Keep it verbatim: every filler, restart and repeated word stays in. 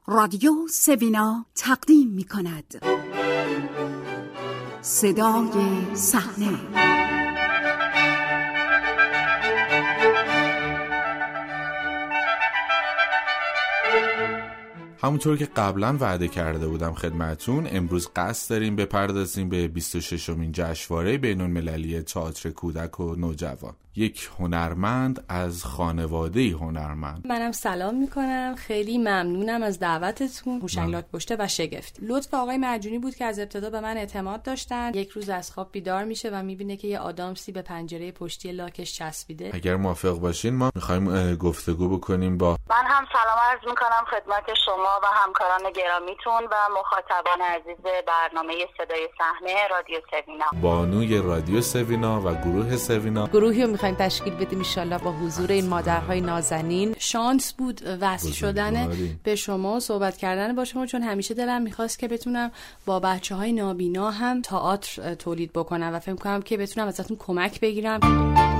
رادیو سوینا تقدیم می کند. صدای صحنه. همونطور که قبلا وعده کرده بودم خدمتون، امروز قصد داریم بپردازیم به بیست و ششمین جشنواره بین‌المللی تئاتر کودک و نوجوان. یک هنرمند از خانواده هنرمند. منم سلام میکنم، خیلی ممنونم از دعوتتون. هوشنگ لاک‌پشته و شگفتی. لطف آقای مرجونی بود که از ابتدا به من اعتماد داشتن. یک روز از خواب بیدار میشه و میبینه که یه آدامسی به پنجره پشتی لاکش چسبیده. اگر موافق باشین ما میخوایم گفتگو بکنیم با من هم سلام عرض میکنم خدمت شما و همکاران گرامیتون و مخاطبان عزیز برنامه صدای صحنه رادیو سوینا. بانوی رادیو سوینا و گروه سوینا. گروهی رو میخوایم تشکیل بدیم ان شاءالله با حضور این مادرهای نازنین. شانس بود وصل شدن به شما و صحبت کردن با شما، چون همیشه دلم میخواست که بتونم با بچه‌های نابینا هم تئاتر تولید بکنم و فکر کنم که بتونم ازتون کمک بگیرم.